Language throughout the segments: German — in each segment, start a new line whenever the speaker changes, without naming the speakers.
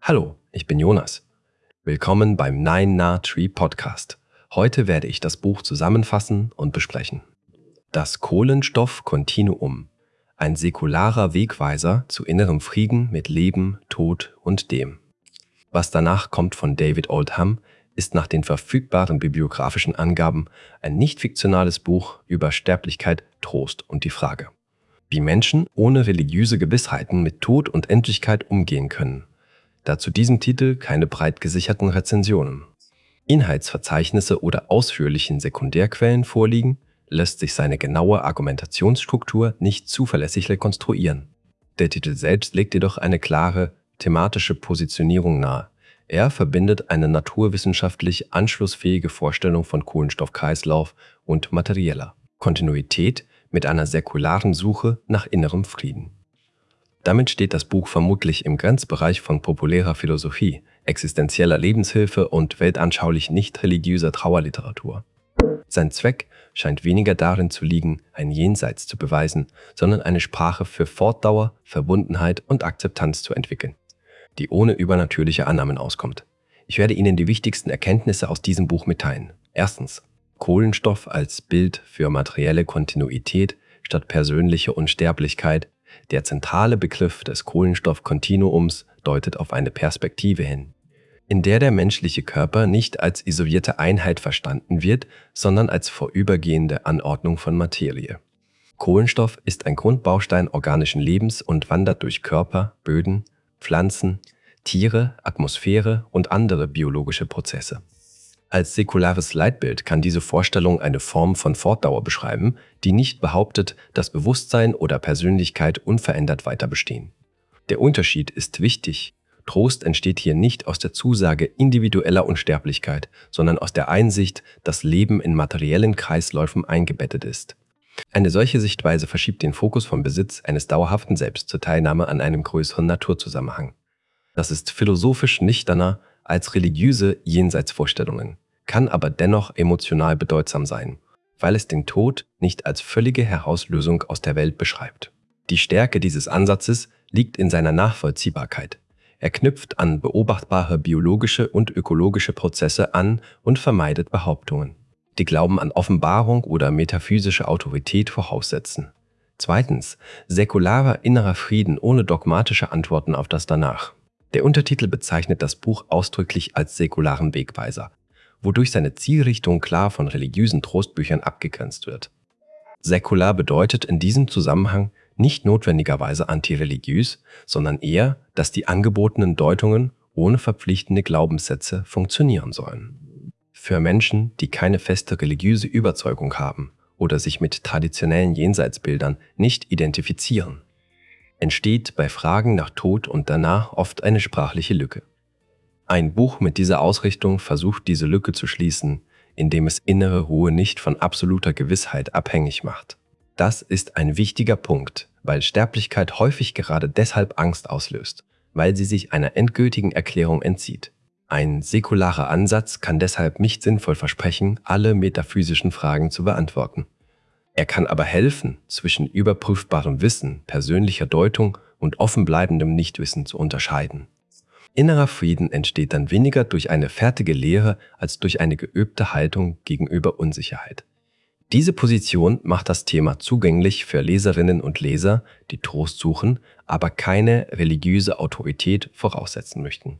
Hallo, ich bin Jonas. Willkommen beim Nine Na Tree Podcast. Heute werde ich das Buch zusammenfassen und besprechen. Das Kohlenstoffkontinuum. Ein säkularer Wegweiser zu innerem Frieden mit Leben, Tod und dem. Was danach kommt von David Oldham ist nach den verfügbaren bibliografischen Angaben ein nicht fiktionales Buch über Sterblichkeit, Trost und die Frage, wie Menschen ohne religiöse Gewissheiten mit Tod und Endlichkeit umgehen können. Da zu diesem Titel keine breit gesicherten Rezensionen, Inhaltsverzeichnisse oder ausführlichen Sekundärquellen vorliegen, lässt sich seine genaue Argumentationsstruktur nicht zuverlässig rekonstruieren. Der Titel selbst legt jedoch eine klare thematische Positionierung nahe. Er verbindet eine naturwissenschaftlich anschlussfähige Vorstellung von Kohlenstoffkreislauf und materieller Kontinuität mit einer säkularen Suche nach innerem Frieden. Damit steht das Buch vermutlich im Grenzbereich von populärer Philosophie, existenzieller Lebenshilfe und weltanschaulich nicht-religiöser Trauerliteratur. Sein Zweck scheint weniger darin zu liegen, ein Jenseits zu beweisen, sondern eine Sprache für Fortdauer, Verbundenheit und Akzeptanz zu entwickeln, die ohne übernatürliche Annahmen auskommt. Ich werde Ihnen die wichtigsten Erkenntnisse aus diesem Buch mitteilen. Erstens: Kohlenstoff als Bild für materielle Kontinuität statt persönliche Unsterblichkeit. Der zentrale Begriff des Kohlenstoffkontinuums deutet auf eine Perspektive hin, in der der menschliche Körper nicht als isolierte Einheit verstanden wird, sondern als vorübergehende Anordnung von Materie. Kohlenstoff ist ein Grundbaustein organischen Lebens und wandert durch Körper, Böden, Pflanzen, Tiere, Atmosphäre und andere biologische Prozesse. Als säkulares Leitbild kann diese Vorstellung eine Form von Fortdauer beschreiben, die nicht behauptet, dass Bewusstsein oder Persönlichkeit unverändert weiter bestehen. Der Unterschied ist wichtig. Trost entsteht hier nicht aus der Zusage individueller Unsterblichkeit, sondern aus der Einsicht, dass Leben in materiellen Kreisläufen eingebettet ist. Eine solche Sichtweise verschiebt den Fokus vom Besitz eines dauerhaften Selbst zur Teilnahme an einem größeren Naturzusammenhang. Das ist philosophisch nüchterner als religiöse Jenseitsvorstellungen, kann aber dennoch emotional bedeutsam sein, weil es den Tod nicht als völlige Herauslösung aus der Welt beschreibt. Die Stärke dieses Ansatzes liegt in seiner Nachvollziehbarkeit. Er knüpft an beobachtbare biologische und ökologische Prozesse an und vermeidet Behauptungen, die Glauben an Offenbarung oder metaphysische Autorität voraussetzen. Zweitens: säkularer innerer Frieden ohne dogmatische Antworten auf das Danach. Der Untertitel bezeichnet das Buch ausdrücklich als säkularen Wegweiser, wodurch seine Zielrichtung klar von religiösen Trostbüchern abgegrenzt wird. Säkular bedeutet in diesem Zusammenhang nicht notwendigerweise antireligiös, sondern eher, dass die angebotenen Deutungen ohne verpflichtende Glaubenssätze funktionieren sollen. Für Menschen, die keine feste religiöse Überzeugung haben oder sich mit traditionellen Jenseitsbildern nicht identifizieren, entsteht bei Fragen nach Tod und danach oft eine sprachliche Lücke. Ein Buch mit dieser Ausrichtung versucht, diese Lücke zu schließen, indem es innere Ruhe nicht von absoluter Gewissheit abhängig macht. Das ist ein wichtiger Punkt, weil Sterblichkeit häufig gerade deshalb Angst auslöst, weil sie sich einer endgültigen Erklärung entzieht. Ein säkularer Ansatz kann deshalb nicht sinnvoll versprechen, alle metaphysischen Fragen zu beantworten. Er kann aber helfen, zwischen überprüfbarem Wissen, persönlicher Deutung und offenbleibendem Nichtwissen zu unterscheiden. Innerer Frieden entsteht dann weniger durch eine fertige Lehre als durch eine geübte Haltung gegenüber Unsicherheit. Diese Position macht das Thema zugänglich für Leserinnen und Leser, die Trost suchen, aber keine religiöse Autorität voraussetzen möchten.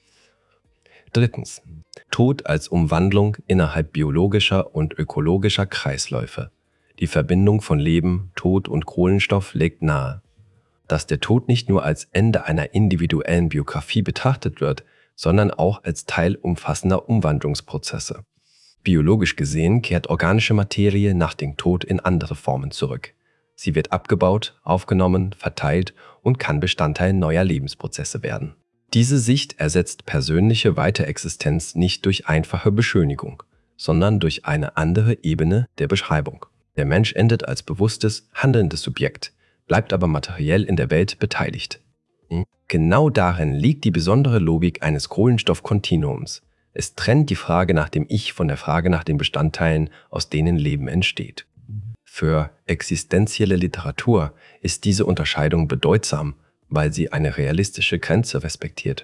Drittens: Tod als Umwandlung innerhalb biologischer und ökologischer Kreisläufe. Die Verbindung von Leben, Tod und Kohlenstoff legt nahe, dass der Tod nicht nur als Ende einer individuellen Biografie betrachtet wird, sondern auch als Teil umfassender Umwandlungsprozesse. Biologisch gesehen kehrt organische Materie nach dem Tod in andere Formen zurück. Sie wird abgebaut, aufgenommen, verteilt und kann Bestandteil neuer Lebensprozesse werden. Diese Sicht ersetzt persönliche Weiterexistenz nicht durch einfache Beschönigung, sondern durch eine andere Ebene der Beschreibung. Der Mensch endet als bewusstes, handelndes Subjekt, bleibt aber materiell in der Welt beteiligt. Genau darin liegt die besondere Logik eines Kohlenstoffkontinuums. Es trennt die Frage nach dem Ich von der Frage nach den Bestandteilen, aus denen Leben entsteht. Für existenzielle Literatur ist diese Unterscheidung bedeutsam, weil sie eine realistische Grenze respektiert.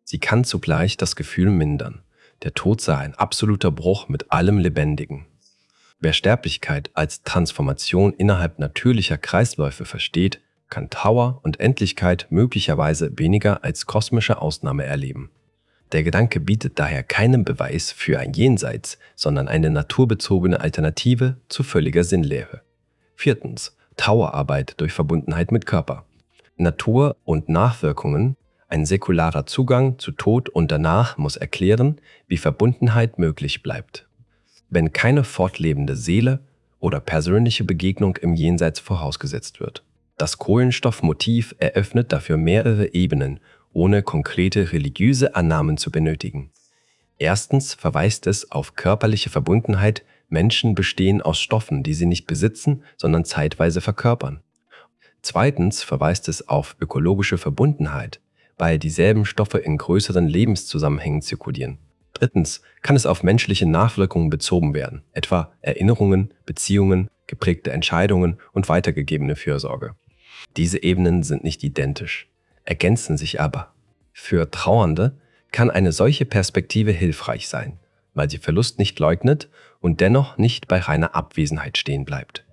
Sie kann zugleich das Gefühl mindern. Der Tod sei ein absoluter Bruch mit allem Lebendigen. Wer Sterblichkeit als Transformation innerhalb natürlicher Kreisläufe versteht, kann Trauer und Endlichkeit möglicherweise weniger als kosmische Ausnahme erleben. Der Gedanke bietet daher keinen Beweis für ein Jenseits, sondern eine naturbezogene Alternative zu völliger Sinnlehre. 4. Trauerarbeit durch Verbundenheit mit Körper. Natur und Nachwirkungen. Ein säkularer Zugang zu Tod und danach muss erklären, wie Verbundenheit möglich bleibt. Wenn keine fortlebende Seele oder persönliche Begegnung im Jenseits vorausgesetzt wird. Das Kohlenstoffmotiv eröffnet dafür mehrere Ebenen, ohne konkrete religiöse Annahmen zu benötigen. Erstens verweist es auf körperliche Verbundenheit. Menschen bestehen aus Stoffen, die sie nicht besitzen, sondern zeitweise verkörpern. Zweitens verweist es auf ökologische Verbundenheit, weil dieselben Stoffe in größeren Lebenszusammenhängen zirkulieren. Drittens kann es auf menschliche Nachwirkungen bezogen werden, etwa Erinnerungen, Beziehungen, geprägte Entscheidungen und weitergegebene Fürsorge. Diese Ebenen sind nicht identisch, ergänzen sich aber. Für Trauernde kann eine solche Perspektive hilfreich sein, weil sie Verlust nicht leugnet und dennoch nicht bei reiner Abwesenheit stehen bleibt.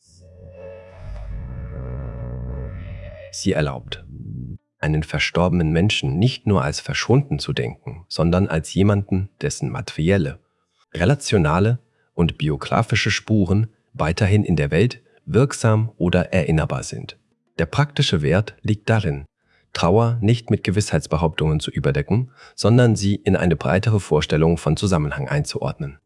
Sie erlaubt, einen verstorbenen Menschen nicht nur als verschwunden zu denken, sondern als jemanden, dessen materielle, relationale und biografische Spuren weiterhin in der Welt wirksam oder erinnerbar sind. Der praktische Wert liegt darin, Trauer nicht mit Gewissheitsbehauptungen zu überdecken, sondern sie in eine breitere Vorstellung von Zusammenhang einzuordnen.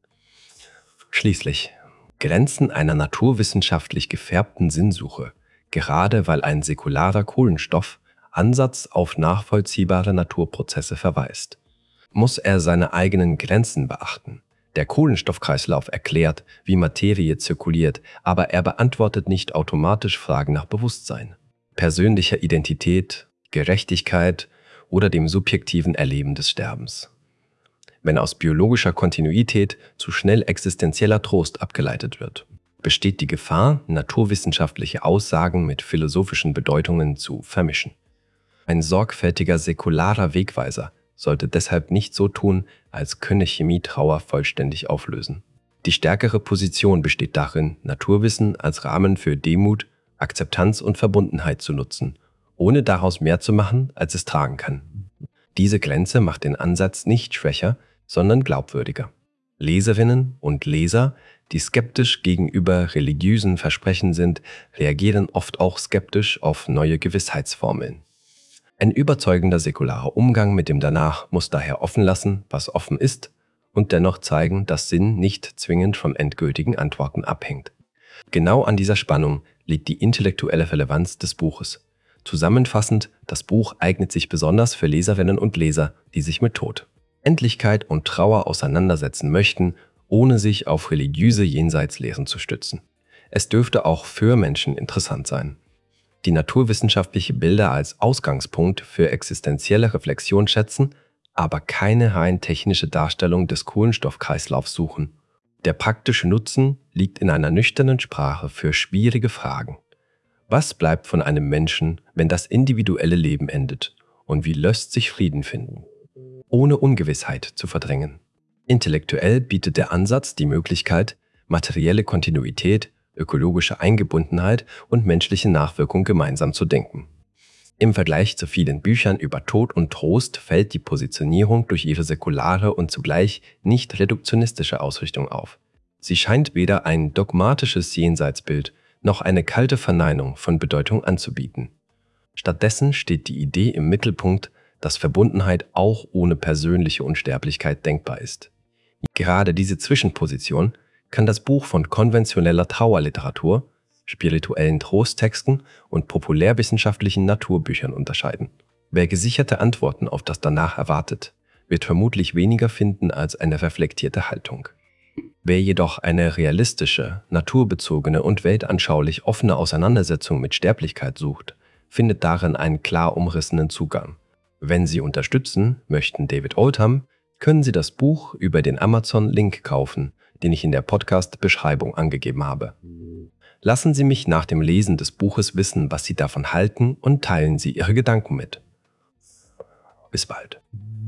Schließlich, Grenzen einer naturwissenschaftlich gefärbten Sinnsuche, gerade weil ein säkularer Kohlenstoff Ansatz auf nachvollziehbare Naturprozesse verweist, muss er seine eigenen Grenzen beachten. Der Kohlenstoffkreislauf erklärt, wie Materie zirkuliert, aber er beantwortet nicht automatisch Fragen nach Bewusstsein, persönlicher Identität, Gerechtigkeit oder dem subjektiven Erleben des Sterbens. Wenn aus biologischer Kontinuität zu schnell existenzieller Trost abgeleitet wird, besteht die Gefahr, naturwissenschaftliche Aussagen mit philosophischen Bedeutungen zu vermischen. Ein sorgfältiger säkularer Wegweiser sollte deshalb nicht so tun, als könne Chemie Trauer vollständig auflösen. Die stärkere Position besteht darin, Naturwissen als Rahmen für Demut, Akzeptanz und Verbundenheit zu nutzen, ohne daraus mehr zu machen, als es tragen kann. Diese Grenze macht den Ansatz nicht schwächer, sondern glaubwürdiger. Leserinnen und Leser, die skeptisch gegenüber religiösen Versprechen sind, reagieren oft auch skeptisch auf neue Gewissheitsformeln. Ein überzeugender säkularer Umgang mit dem Danach muss daher offen lassen, was offen ist, und dennoch zeigen, dass Sinn nicht zwingend von endgültigen Antworten abhängt. Genau an dieser Spannung liegt die intellektuelle Relevanz des Buches. Zusammenfassend, das Buch eignet sich besonders für Leserinnen und Leser, die sich mit Tod, Endlichkeit und Trauer auseinandersetzen möchten, ohne sich auf religiöse Jenseitslehren zu stützen. Es dürfte auch für Menschen interessant sein, die naturwissenschaftliche Bilder als Ausgangspunkt für existenzielle Reflexion schätzen, aber keine rein technische Darstellung des Kohlenstoffkreislaufs suchen. Der praktische Nutzen liegt in einer nüchternen Sprache für schwierige Fragen. Was bleibt von einem Menschen, wenn das individuelle Leben endet? Und wie lässt sich Frieden finden, ohne Ungewissheit zu verdrängen? Intellektuell bietet der Ansatz die Möglichkeit, materielle Kontinuität, ökologische Eingebundenheit und menschliche Nachwirkung gemeinsam zu denken. Im Vergleich zu vielen Büchern über Tod und Trost fällt die Positionierung durch ihre säkulare und zugleich nicht reduktionistische Ausrichtung auf. Sie scheint weder ein dogmatisches Jenseitsbild noch eine kalte Verneinung von Bedeutung anzubieten. Stattdessen steht die Idee im Mittelpunkt, dass Verbundenheit auch ohne persönliche Unsterblichkeit denkbar ist. Gerade diese Zwischenposition kann das Buch von konventioneller Trauerliteratur, spirituellen Trosttexten und populärwissenschaftlichen Naturbüchern unterscheiden. Wer gesicherte Antworten auf das Danach erwartet, wird vermutlich weniger finden als eine reflektierte Haltung. Wer jedoch eine realistische, naturbezogene und weltanschaulich offene Auseinandersetzung mit Sterblichkeit sucht, findet darin einen klar umrissenen Zugang. Wenn Sie unterstützen möchten David Oldham, können Sie das Buch über den Amazon-Link kaufen, den ich in der Podcast-Beschreibung angegeben habe. Lassen Sie mich nach dem Lesen des Buches wissen, was Sie davon halten, und teilen Sie Ihre Gedanken mit. Bis bald.